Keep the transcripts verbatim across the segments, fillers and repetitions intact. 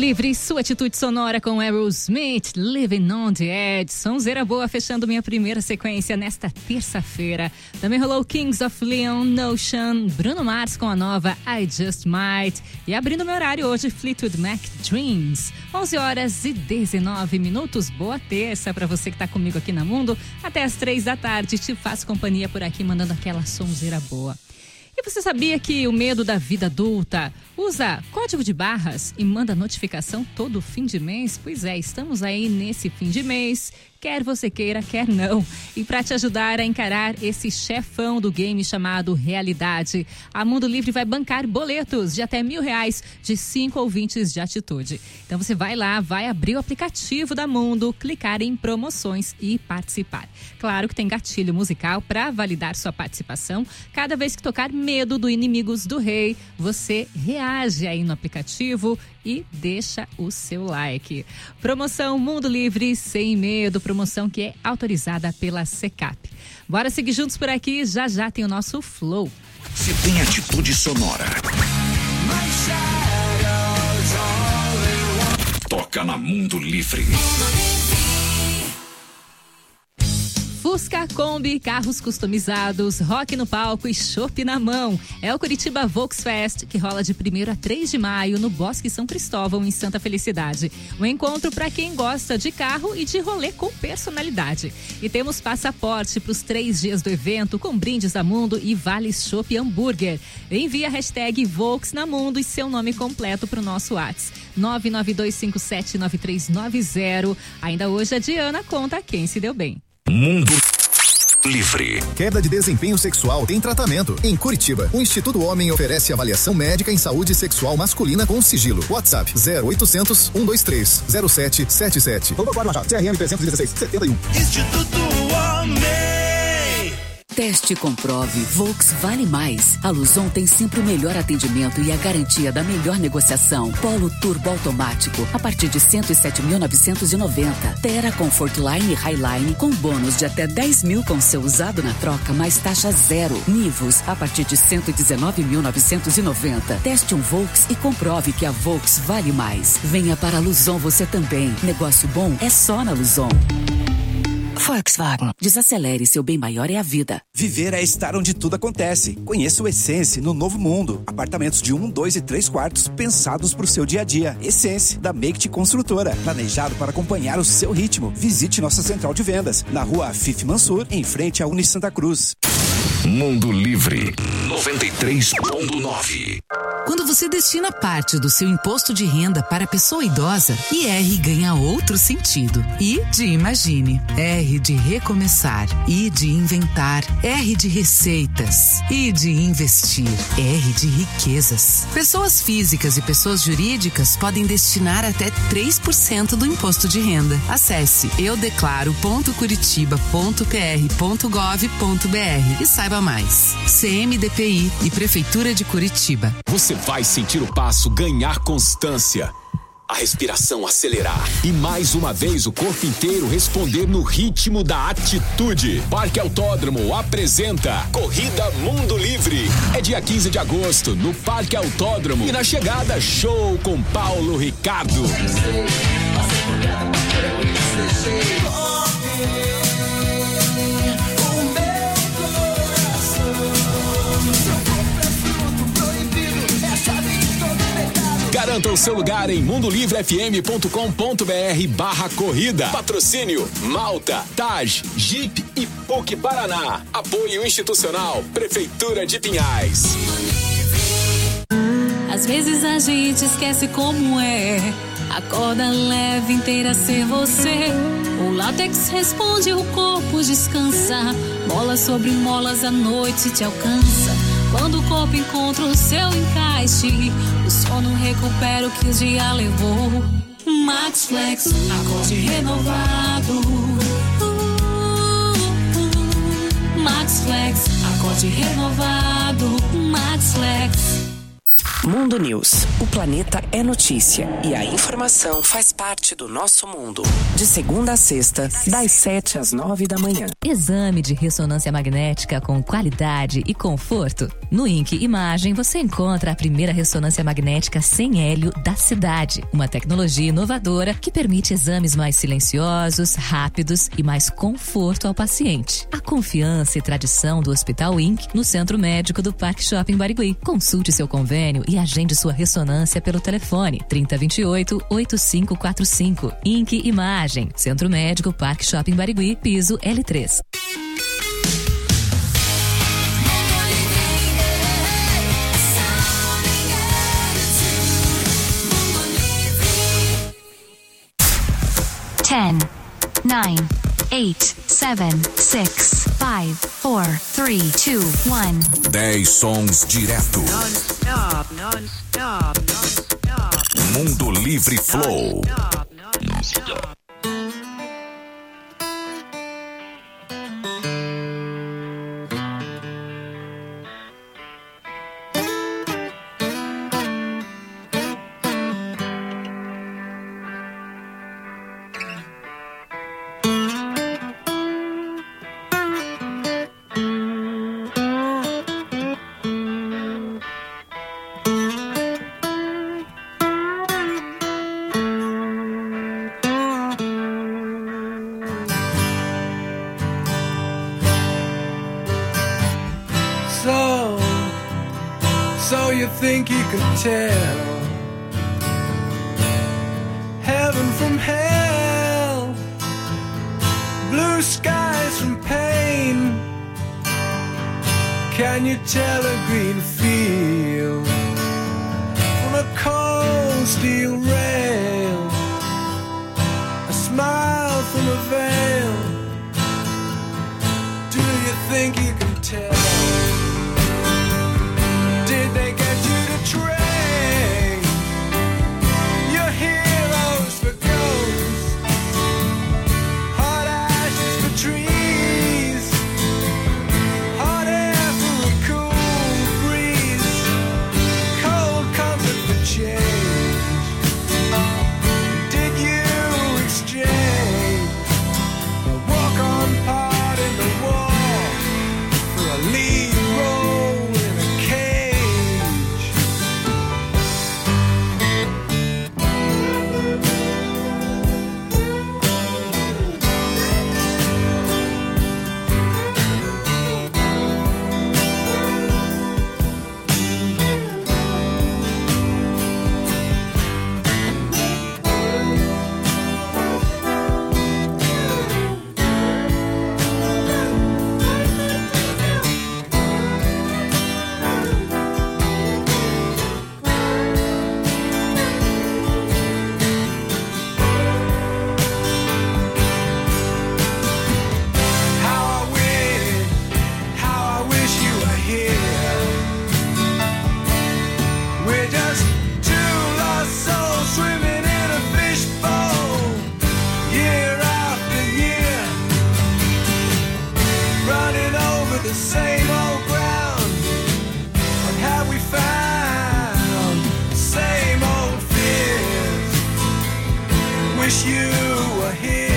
Livre, sua atitude sonora com Aerosmith, Living on the Edge. Sonzeira boa, fechando minha primeira sequência nesta terça-feira. Também rolou Kings of Leon, Notion, Bruno Mars com a nova I Just Might. E abrindo meu horário hoje, Fleetwood Mac, Dreams. onze horas e dezenove minutos. Boa terça pra você que tá comigo aqui na Mundo. Até as três da tarde, te faço companhia por aqui, mandando aquela sonzeira boa. E você sabia que o medo da vida adulta usa código de barras e manda notificação todo fim de mês? Pois é, estamos aí nesse fim de mês, quer você queira, quer não. E para te ajudar a encarar esse chefão do game chamado realidade, a Mundo Livre vai bancar boletos de até mil reais de cinco ouvintes de atitude. Então você vai lá, vai abrir o aplicativo da Mundo, clicar em promoções e participar. Claro que tem gatilho musical para validar sua participação. Cada vez que tocar Medo do Inimigos do Rei, você reage aí no aplicativo e deixa o seu like. Promoção Mundo Livre Sem Medo, promoção que é autorizada pela Secap. Bora seguir juntos por aqui, já já tem o nosso Flow. Se tem atitude sonora, toca na Mundo Livre. Fusca, Kombi, carros customizados, rock no palco e chopp na mão. É o Curitiba Volksfest, que rola de primeiro a três de maio no Bosque São Cristóvão, em Santa Felicidade. Um encontro para quem gosta de carro e de rolê com personalidade. E temos passaporte para os três dias do evento, com brindes da Mundo e vales chopp e hambúrguer. Envie a hashtag Volks na Mundo e seu nome completo para o nosso WhatsApp. nove nove dois cinco sete nove três nove zero. Ainda hoje a Diana conta quem se deu bem. Mundo Livre. Queda de desempenho sexual tem tratamento. Em Curitiba, o Instituto Homem oferece avaliação médica em saúde sexual masculina com sigilo. WhatsApp zero oitocentos, um dois três, zero sete sete sete. Vamos agora, Machado. C R M trezentos e dezesseis, setenta e um. Instituto Homem. Teste e comprove. Volks vale mais. A Luzon tem sempre o melhor atendimento e a garantia da melhor negociação. Polo Turbo automático a partir de cento e sete mil novecentos e noventa. Terra Comfortline e Highline com bônus de até dez mil com seu usado na troca, mais taxa zero. Nivus a partir de cento e dezenove mil novecentos e noventa. Teste um Volks e comprove que a Volks vale mais. Venha para a Luzon você também. Negócio bom é só na Luzon. Volkswagen. Desacelere, seu bem maior é a vida. Viver é estar onde tudo acontece. Conheça o Essence no Novo Mundo. Apartamentos de um, dois e três quartos pensados para o seu dia a dia. Essence, da Make Construtora. Planejado para acompanhar o seu ritmo. Visite nossa central de vendas na rua Afif Mansur, em frente à Uni Santa Cruz. Mundo Livre noventa e três ponto nove. Quando você destina parte do seu imposto de renda para a pessoa idosa, I R ganha outro sentido. I de imagine, R de recomeçar, I de inventar, R de receitas, I de investir, R de riquezas. Pessoas físicas e pessoas jurídicas podem destinar até três por cento do imposto de renda. Acesse eu declaro ponto curitiba ponto p r ponto gov ponto b r e saiba mais. C M D P I e Prefeitura de Curitiba. Você vai sentir o passo ganhar constância, a respiração acelerar e mais uma vez o corpo inteiro responder no ritmo da atitude. Parque Autódromo apresenta Corrida Mundo Livre. É dia quinze de agosto no Parque Autódromo e na chegada show com Paulo Ricardo. Garanta o seu lugar em mundo livre f m ponto com ponto b r barra corrida. Patrocínio Malta, Taj, Jeep e P U C Paraná. Apoio institucional Prefeitura de Pinhais. Às vezes a gente esquece como é. Acorda leve, inteira ser você. O látex responde, o corpo descansa. Mola sobre molas, a noite te alcança. Quando o corpo encontra o seu encaixe, o sono recupera o que o dia levou. Max Flex, acorde renovado. Max Flex, acorde renovado. Max Flex. Mundo News. O planeta é notícia e a informação faz parte do nosso mundo. De segunda a sexta, das sete às nove da manhã. Exame de ressonância magnética com qualidade e conforto. No I N C Imagem você encontra a primeira ressonância magnética sem hélio da cidade. Uma tecnologia inovadora que permite exames mais silenciosos, rápidos e mais conforto ao paciente. A confiança e tradição do Hospital I N C no Centro Médico do Parque Shopping Barigui. Consulte seu convênio e agende sua ressonância pelo telefone trinta, vinte e oito, oitenta e cinco quarenta e cinco. I N C Imagem, Centro Médico Parque Shopping Barigui, piso L três. ten, nine, eight, seven, six, five, four, three, two, one. dez sons direto. Non-stop, non-stop, non-stop. Mundo Livre Flow. Non-stop, non-stop. So, so you think you could tell heaven from hell, blue skies from pain? Can you tell a green field from a cold steel rail, a smile from a veil? Do you think you can tell? Did they get you to train your heroes for ghosts, hot ashes for trees, hot air for a cool breeze, cold comfort for change? Did you exchange a walk-on part in the wall for a lead role in a cage? How I wish, how I wish you were here. We're just two lost souls swimming in a fishbowl, year after year, running over the same old ground. What have we found? Same old fears. Wish you were here.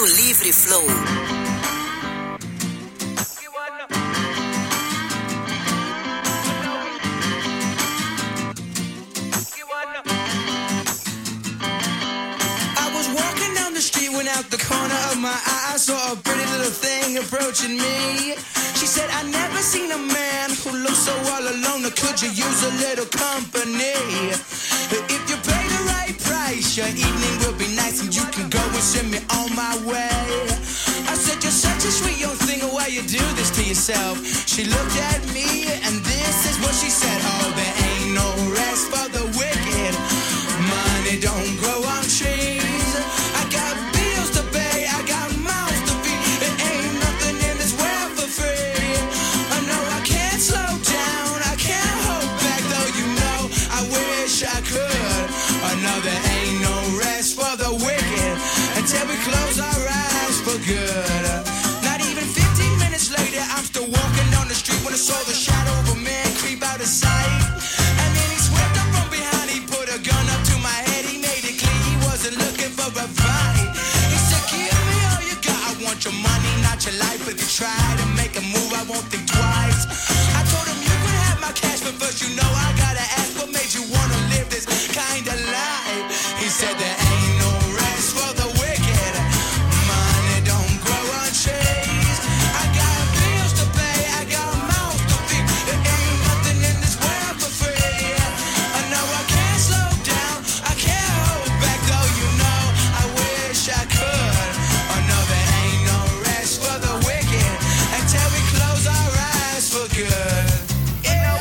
Mundo Livre Flow. When out the corner of my eye, I saw a pretty little thing approaching me. She said, I never seen a man who looks so all alone. Or could you use a little company? If you pay the right price, your evening will be nice and you can go and send me on my way. I said, you're such a sweet young thing, why you do this to yourself? She looked at me and this is what she said. Oh, there ain't no rest for the wicked. Money don't grow on trees. I got bills to pay, I got mouths to feed. There ain't nothing in this world for free. I know I can't slow down, I can't hold back, though you know I wish I could. I know there ain't no rest for the wicked until we close our eyes for good. Not even fifteen minutes later, I'm still walking down the street when I saw the shadow of a man creep out of sight. And then he swept up from behind, he put a gun up to my head, he made it clear he wasn't looking for a fight. He said, give me all you got, I want your money, not your life. If you try to make a move, I won't think twice. I told him you could have my cash, but first you know I gotta ask, what made you wanna live this kind of life? He said there ain't no rest for the wicked. Money don't grow on trees. I got bills to pay, I got mouths to feed. There ain't nothing in this world for free. I know I can't slow down, I can't hold back, though you know I wish I could. I know there ain't no rest for the wicked until we close our eyes for good. Yeah.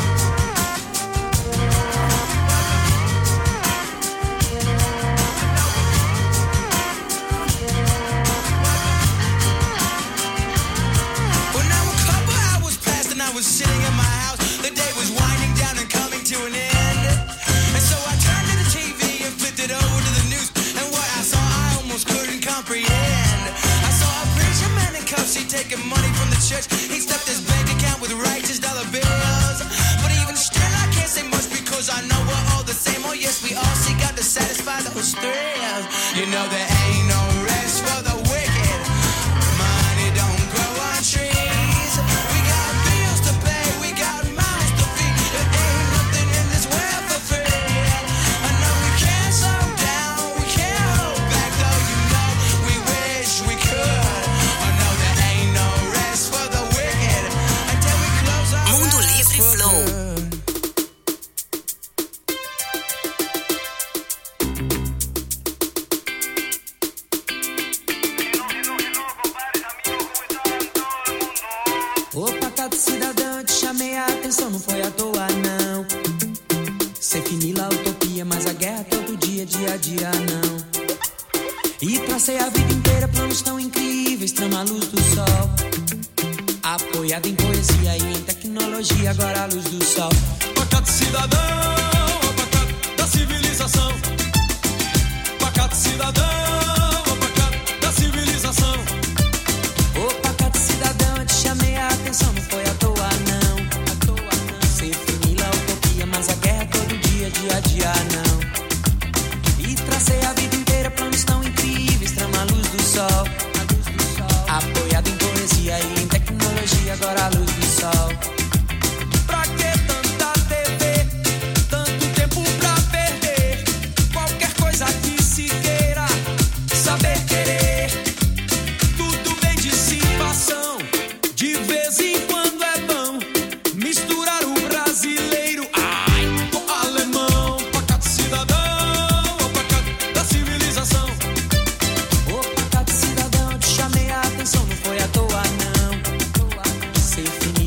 Well, now a couple hours passed and I was sitting in my house. The day was winding down and coming to an end. And so I turned to the T V and flipped it over to the news. And what I saw I almost couldn't comprehend. I saw a preacher man in cuffs, he taking money from the church. He stuffed his bank account with righteous dollar bills. But even still I can't say much because I know we're all the same. Oh yes, we all seek out to satisfy those thrills. You know there ain't no rest for the wicked. Money don't grow on trees. We got bills to pay, we got mouths to feed. There ain't nothing in this world for free. I know we can't slow down, we can't hold back, though you know we wish we could. I know there ain't no rest for the wicked until we close our Mundo eyes Livre for Flow. good. Ô pacato cidadão, te chamei a atenção, não foi à toa não. Sei finir a utopia, mas a guerra todo dia, dia a dia não. E tracei a vida inteira planos tão incríveis, trama a luz do sol. Apoiado em poesia e em tecnologia, agora a luz do sol. Pacato cidadão, ó pacato da civilização. Pacato cidadão, ó pacato da civilização. Ô pacato cidadão, eu te chamei a atenção, não foi à toa não. À toa não. Sei finir a utopia, mas a guerra todo dia, dia a dia não. E tracei a vida inteira planos tão incríveis, trama a luz do sol. A luz do sol. Apoiado em poesia e em tecnologia, agora a luz do sol. Pra que tanta T V? Tanto tempo pra perder. Qualquer coisa que se queira, saber querer. Tudo bem dissipação, de vez em quando é bom misturar o brasileiro, ai, com o alemão. Pacato cidadão, ó pacato da civilização. Ô pacato cidadão, eu te chamei a atenção, não foi à toa não. Sei finir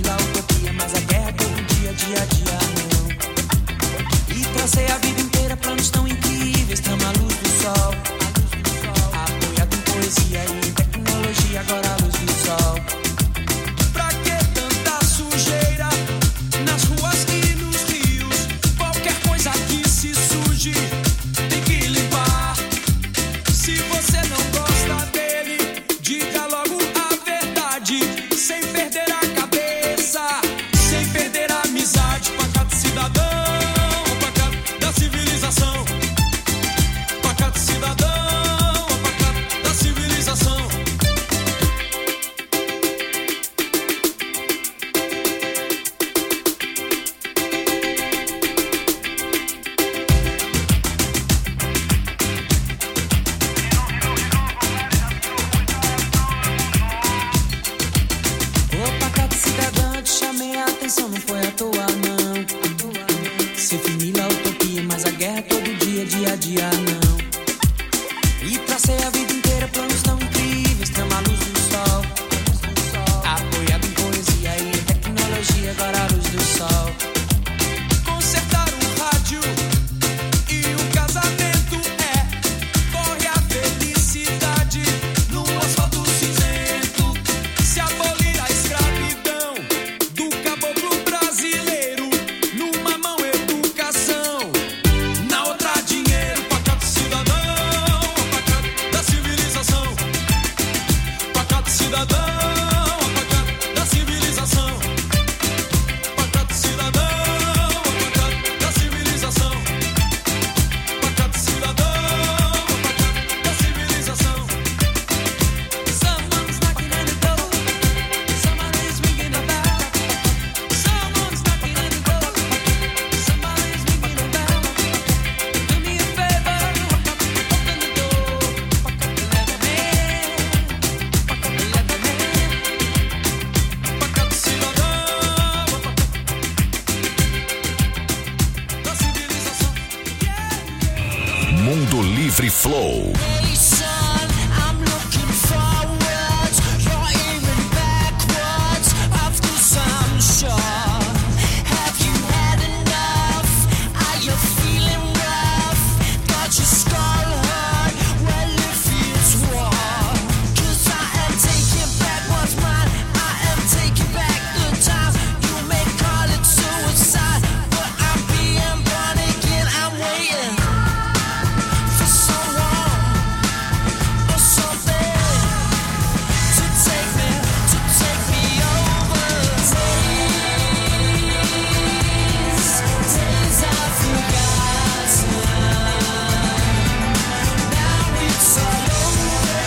Livre Flow. Hey son, I'm looking forwards, you're aiming backwards. Of course I'm sure. Have you had enough? Are you feeling rough? Got your skull hurt? Well, if it's war, 'cause I am taking back what's mine. I am taking back the time. You may call it suicide, but I'm being born again. I'm waiting for someone or something to take me, to take me over. Days, days I've forgotten. Now it's all over.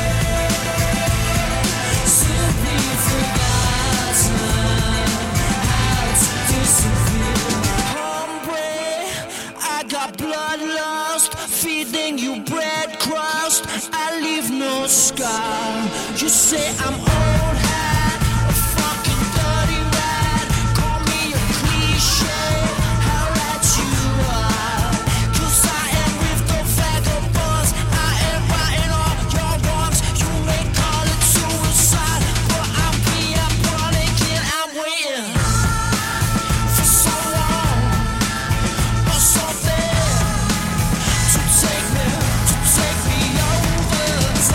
Simply forgotten how to disappear. Hombre, I got bloodlust, feeding you bread crust. I leave no scar. You say I'm old hat, a fucking dirty rat. Call me a cliche, how right you are. 'Cause I am with the vagabonds. I am writing all your wrongs. You may call it suicide, but I'm being born again. I'm waiting for someone or something to take me, to take me over.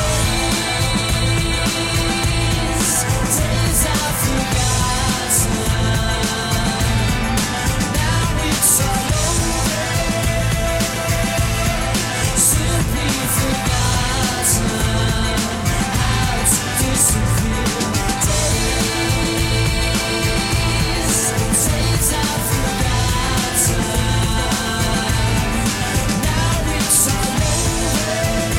Days, days I've forgotten. Now it's all over. Simply forgotten how to disappear. Days, days I've forgotten. Now it's all over.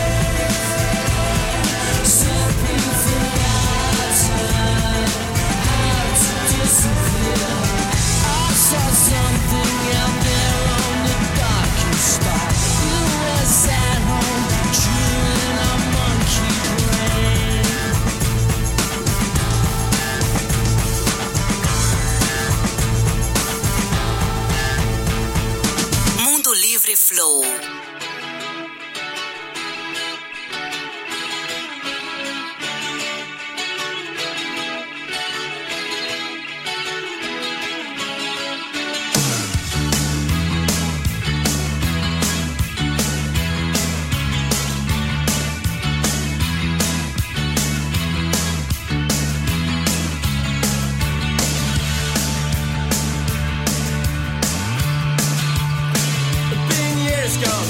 Simply forgotten how to disappear. I saw something out there on the dark star. You was at home, chewing a monkey brain. Mundo Livre Flow. Been years gone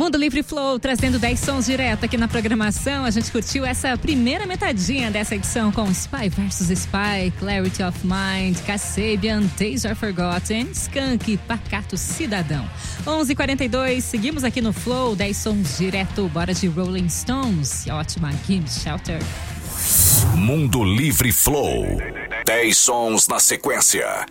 Mundo Livre Flow, trazendo dez sons direto aqui na programação. A gente curtiu essa primeira metadinha dessa edição com Spy versus. Spy, Clarity of Mind, Kasabian, Days Are Forgotten, Skank, Pacato Cidadão. onze e quarenta e dois, seguimos aqui no Flow, dez sons direto, bora de Rolling Stones. Ótima, Gimme Shelter. Mundo Livre Flow, dez sons na sequência.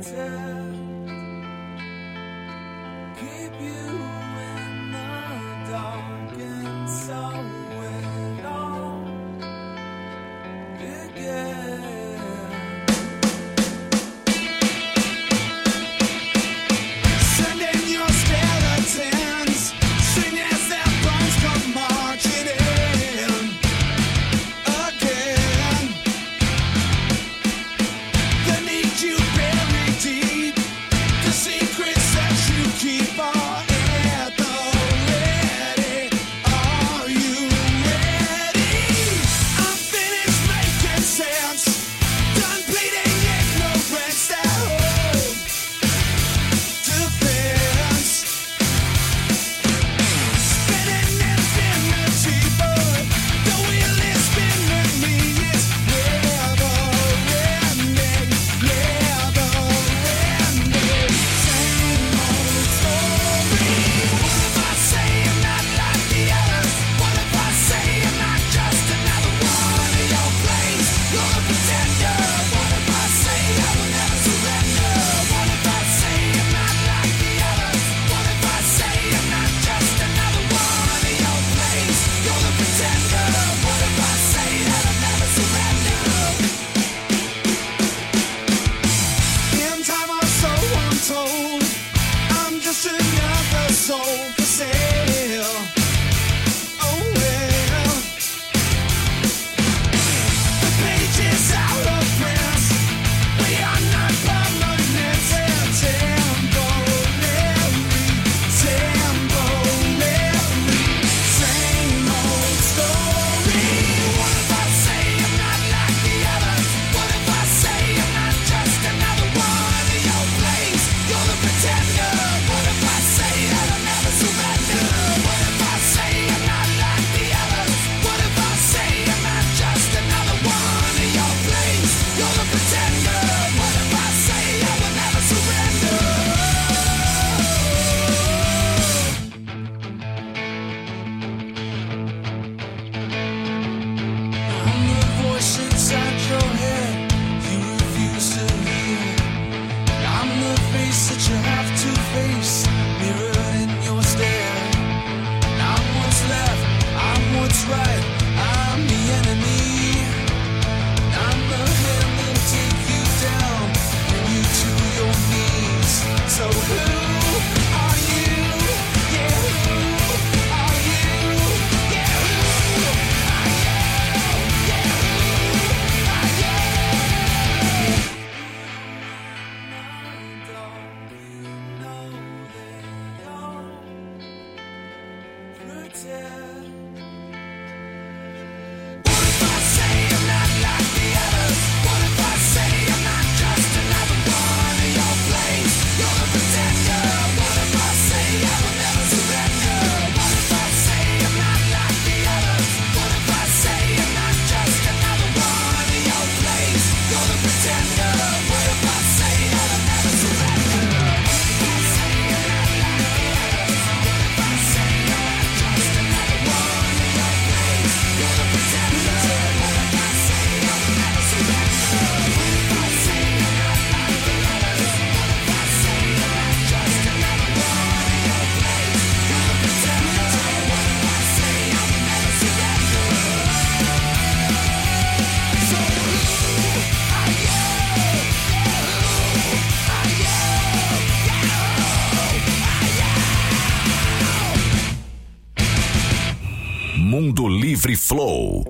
Mundo Livre Flow.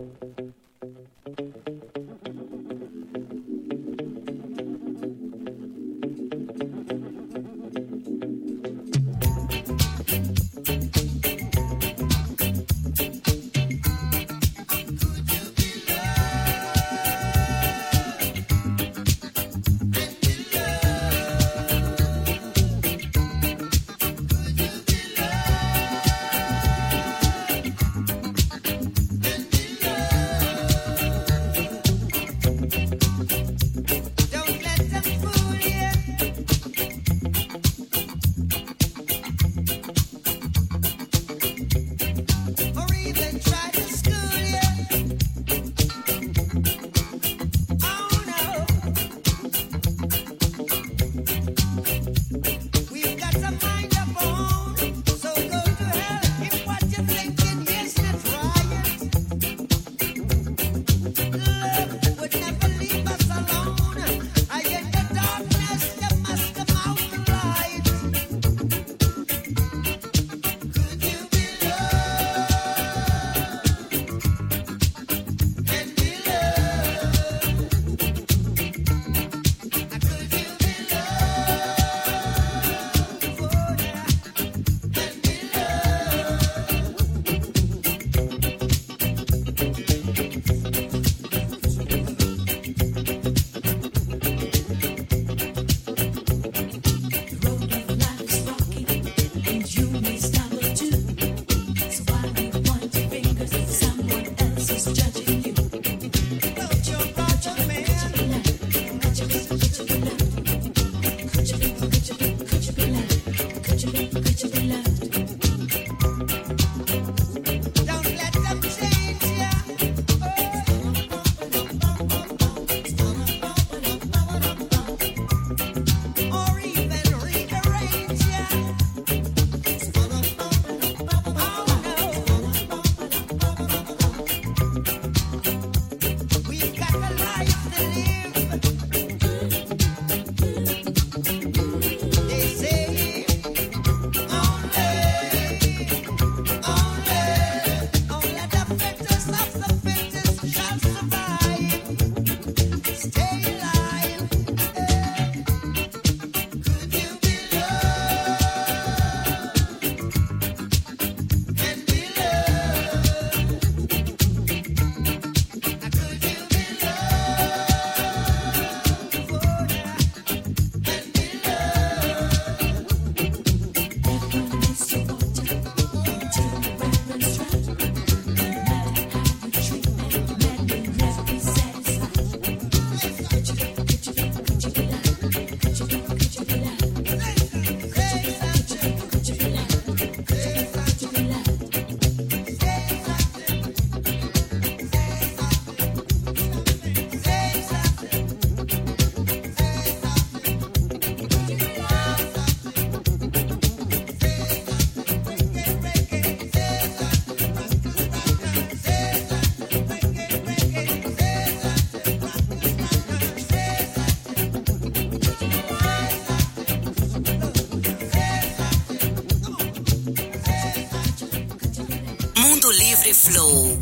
Love. Livre Flow.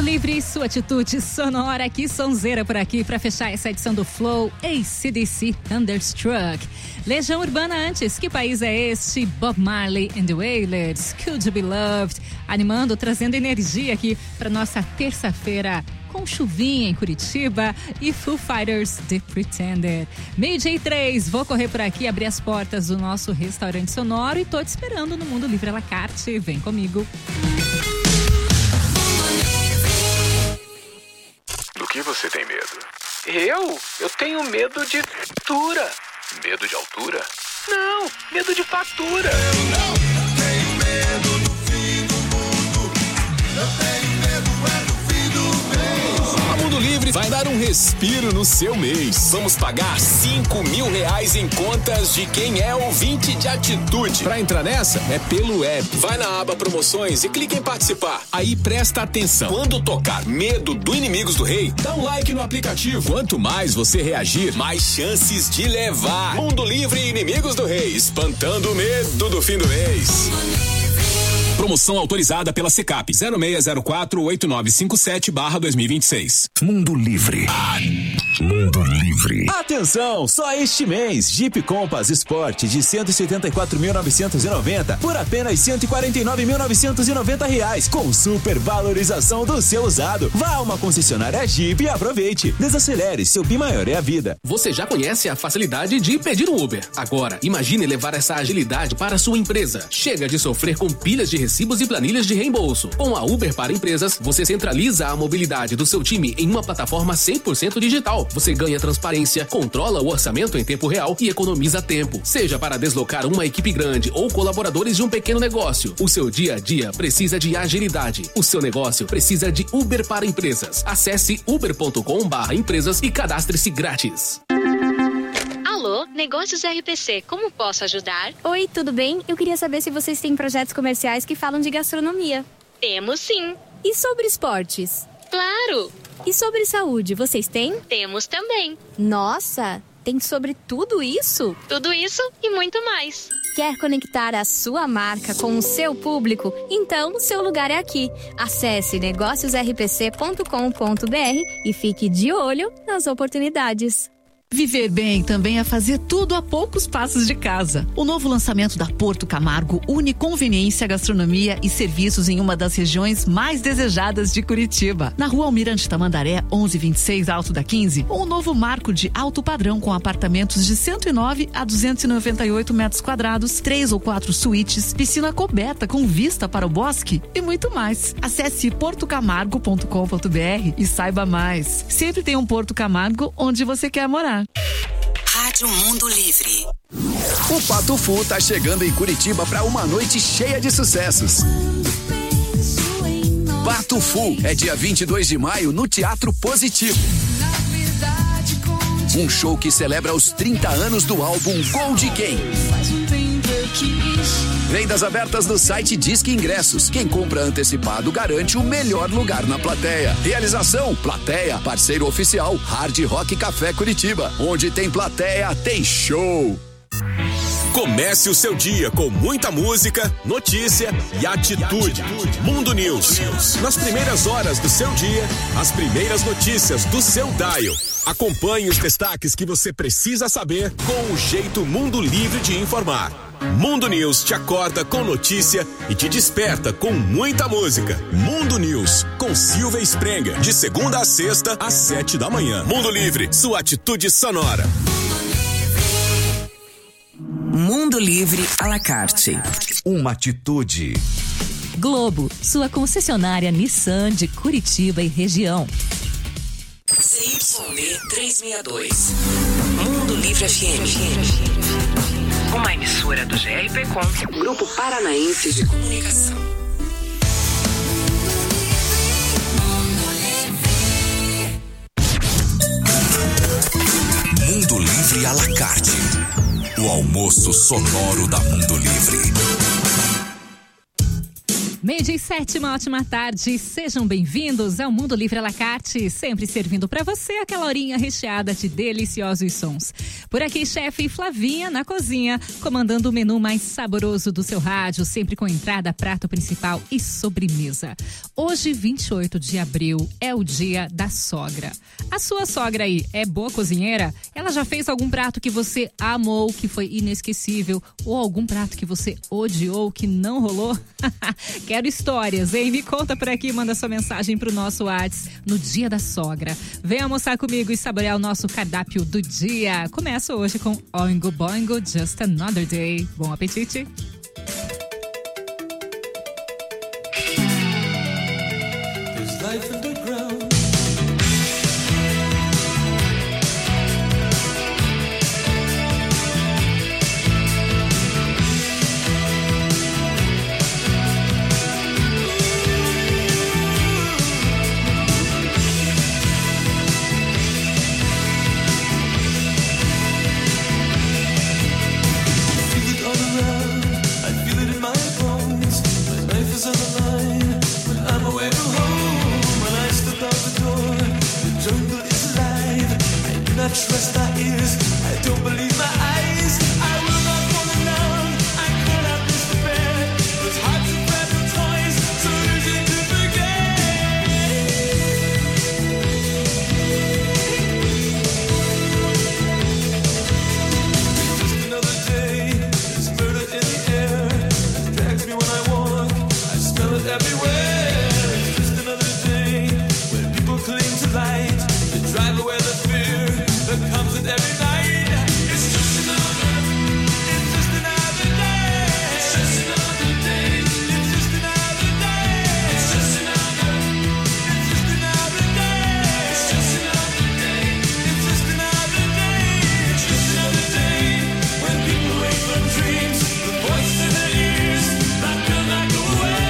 Livre, sua atitude sonora, aqui sonzeira por aqui para fechar essa edição do Flow. A C D C Thunderstruck. Legião Urbana antes, que país é este? Bob Marley and the Wailers, Could You Be Loved, animando, trazendo energia aqui para nossa terça-feira com chuvinha em Curitiba, e Foo Fighters The Pretender. Meio-dia e três, vou correr por aqui, abrir as portas do nosso restaurante sonoro e tô te esperando no Mundo Livre à la carte. Vem comigo. Do que você tem medo? Eu? Eu tenho medo de altura. Medo de altura? Não, medo de fatura. Eu não tenho medo do fim do mundo. Eu tenho medo é do fim do mês. A Mundo Livre vai dar um respiro no seu mês. Vamos pagar cinco mil reais em contas de quem é ouvinte de atitude. Pra entrar nessa, é pelo app. Vai na aba promoções e clica em participar. Aí presta atenção. Quando tocar Medo do Inimigos do Rei, dá um like no aplicativo. Quanto mais você reagir, mais chances de levar. Mundo Livre e Inimigos do Rei, espantando o medo do fim do mês. Promoção autorizada pela Secap zero seis zero quatro oito nove cinco sete barra dois mil e vinte e seis. Mundo Livre. Mundo Livre. Atenção, só este mês, Jeep Compass Sport de cento e setenta e quatro mil novecentos e noventa por apenas cento e quarenta e nove mil novecentos e noventa reais, com super valorização do seu usado. Vá a uma concessionária Jeep e aproveite. Desacelere, seu bem maior é a vida. Você já conhece a facilidade de pedir um Uber. Agora, imagine levar essa agilidade para a sua empresa. Chega de sofrer com pilhas de recibos e planilhas de reembolso. Com a Uber para Empresas, você centraliza a mobilidade do seu time em uma plataforma cem por cento digital. Você ganha transparência, controla o orçamento em tempo real e economiza tempo. Seja para deslocar uma equipe grande ou colaboradores de um pequeno negócio, o seu dia a dia precisa de agilidade. O seu negócio precisa de Uber para Empresas. Acesse uber ponto com barra empresas e cadastre-se grátis. Alô, Negócios R P C, como posso ajudar? Oi, tudo bem? Eu queria saber se vocês têm projetos comerciais que falam de gastronomia. Temos sim. E sobre esportes? Claro. E sobre saúde, vocês têm? Temos também. Nossa, tem sobre tudo isso? Tudo isso e muito mais. Quer conectar a sua marca com o seu público? Então, o seu lugar é aqui. Acesse negócios r p c ponto com ponto b r e fique de olho nas oportunidades. Viver bem também é fazer tudo a poucos passos de casa. O novo lançamento da Porto Camargo une conveniência, gastronomia e serviços em uma das regiões mais desejadas de Curitiba. Na rua Almirante Tamandaré, onze vinte e seis, Alto da quinze, um novo marco de alto padrão com apartamentos de cento e nove a duzentos e noventa e oito metros quadrados, três ou quatro suítes, piscina coberta com vista para o bosque e muito mais. Acesse porto camargo ponto com ponto b r e saiba mais. Sempre tem um Porto Camargo onde você quer morar. Rádio Mundo Livre. O Pato Fu tá chegando em Curitiba para uma noite cheia de sucessos. Pato Fu é dia vinte e dois de maio no Teatro Positivo. Um show que celebra os trinta anos do álbum Gold Game. Vendas abertas no site Disque Ingressos. Quem compra antecipado garante o melhor lugar na plateia. Realização: Plateia, parceiro oficial Hard Rock Café Curitiba. Onde tem plateia, tem show. Comece o seu dia com muita música, notícia e atitude. Mundo News. Nas primeiras horas do seu dia, as primeiras notícias do seu dial. Acompanhe os destaques que você precisa saber com o jeito Mundo Livre de informar. Mundo News te acorda com notícia e te desperta com muita música. Mundo News, com Silvia Sprenger, de segunda a sexta, às sete da manhã. Mundo Livre, sua atitude sonora. Mundo Livre à la carte. Uma atitude. Globo, sua concessionária Nissan de Curitiba e região. C Y D trezentos e sessenta e dois. Mundo Livre F M. Uma emissora do G R P Com, Grupo Paranaense de Comunicação. Mundo Livre à la carte. O almoço sonoro da Mundo Livre. Meio-dia e sete, uma ótima tarde. Sejam bem-vindos ao Mundo Livre à la carte, sempre servindo para você aquela horinha recheada de deliciosos sons. Por aqui, chefe Flavinha na cozinha, comandando o menu mais saboroso do seu rádio, sempre com entrada, prato principal e sobremesa. Hoje, vinte e oito de abril, é o dia da sogra. A sua sogra aí é boa cozinheira? Ela já fez algum prato que você amou, que foi inesquecível, ou algum prato que você odiou, que não rolou? Quero histórias, hein? Me conta por aqui, manda sua mensagem pro nosso WhatsApp no Dia da Sogra. Vem almoçar comigo e saborear o nosso cardápio do dia. Começa hoje com Oingo Boingo, Just Another Day. Bom apetite! There's life underground. Trust my ears, I don't believe my eyes. I will not fall alone, I cannot miss the bed. Those hearts of fragile toys, so easy to forget. Just another day, there's murder in the air. It drags me when I walk, I smell it everywhere. Just another day, where people cling to light, they drive away the fear that comes in every night. It's just another, it's just another day. It's just another day. It's just another day. It's just another, it's just another day. It's just another day. It's just another day. It's just another day when people wake from dreams, the voice in their ears, that will not go away.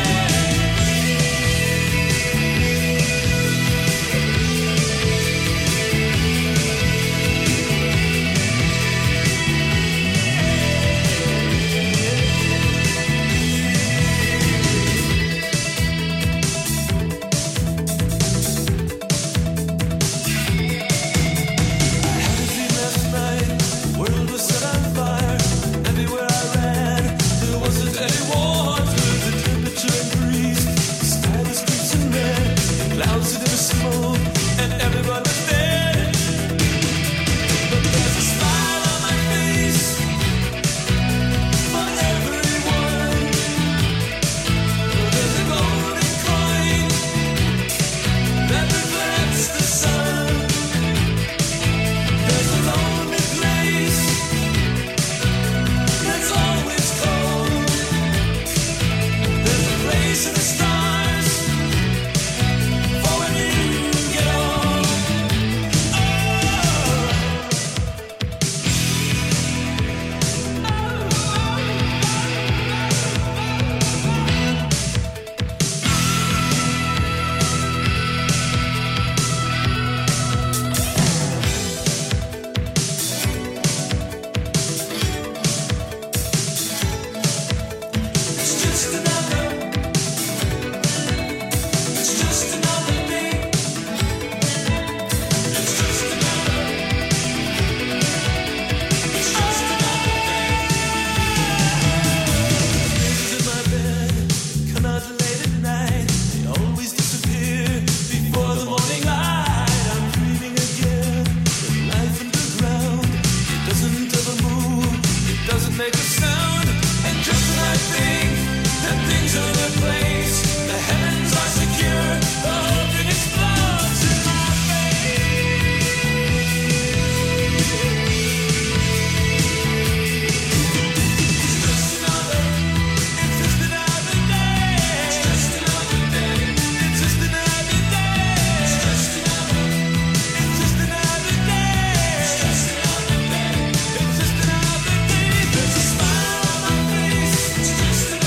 Just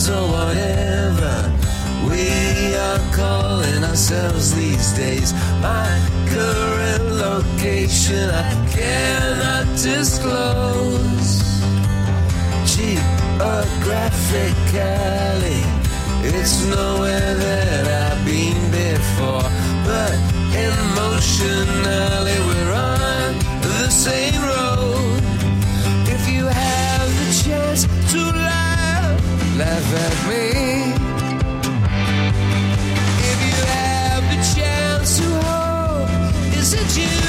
stars or whatever we are calling ourselves these days. My current location I cannot disclose. Geographically, it's nowhere that I've been before, but emotionally we're on the same road. If you have the chance to laugh, laugh at me. If you have the chance to hope, it's a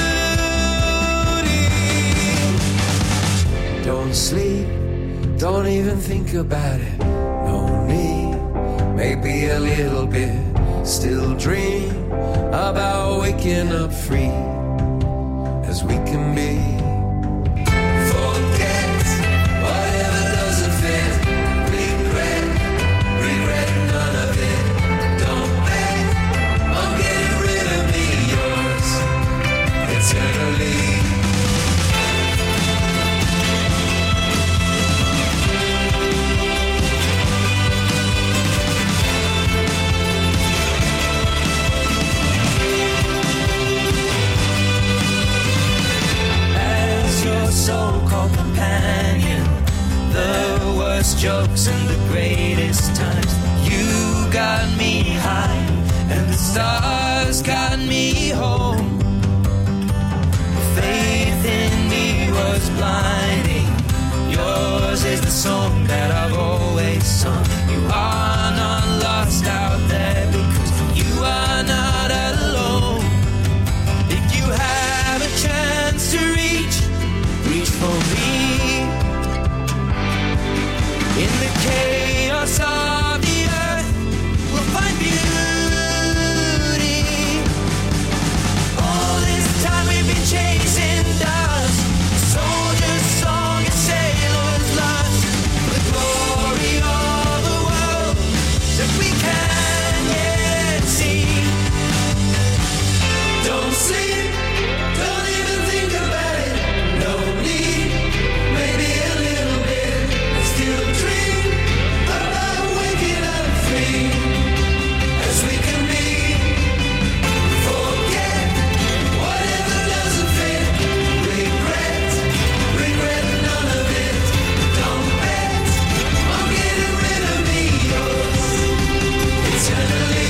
duty. Don't sleep, don't even think about it. No need, maybe a little bit. Still dream about waking up free as we can be. Forget whatever doesn't fit. Regret, regret none of it. Don't bet on getting rid of me, yours eternally. So-called companion, the worst jokes and the greatest times. You got me high and the stars got me home. Faith in me was blinding. Yours is the song that I've always sung. You are not lost out there because you are not alone. If you have a chance to reach, reach for me. In the chaos of the earth, we'll find beauty. All this time we've been chasing dust, soldier's song and sailor's lust, the glory of the world that we can yet see. Don't sleep, don't even think about it. No need, maybe a little bit. Still dream about waking up free as we can be. Forget whatever doesn't fit. Regret, regret none of it. Don't bet on getting rid of me, yours eternally.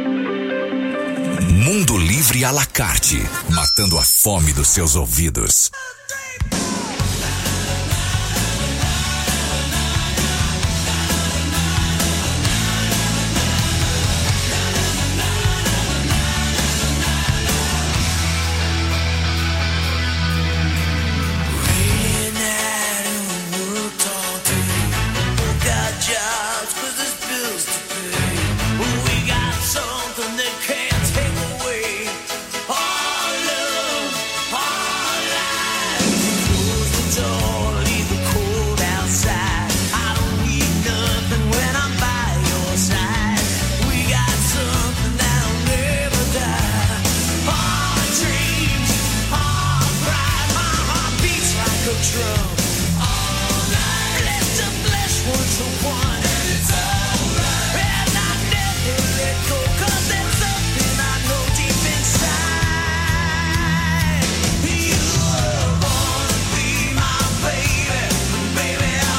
Mundo Livre à la carte, matando a fome dos seus ouvidos.